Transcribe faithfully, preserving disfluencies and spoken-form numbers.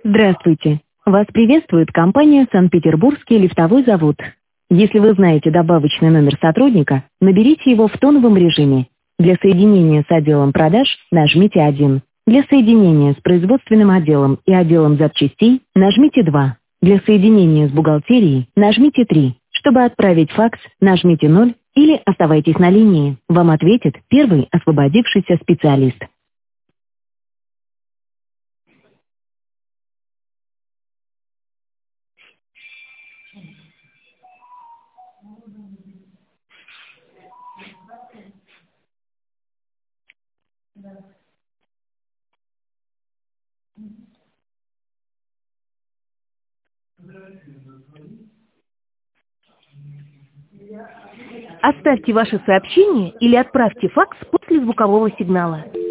Здравствуйте! Вас приветствует компания «Санкт-Петербургский лифтовой завод». Если вы знаете добавочный номер сотрудника, наберите его в тоновом режиме. Для соединения с отделом продаж нажмите один. Для соединения с производственным отделом и отделом запчастей нажмите два. Для соединения с бухгалтерией нажмите три. Чтобы отправить факс, нажмите ноль или оставайтесь на линии. Вам ответит первый освободившийся специалист. Оставьте ваше сообщение или отправьте факс после звукового сигнала.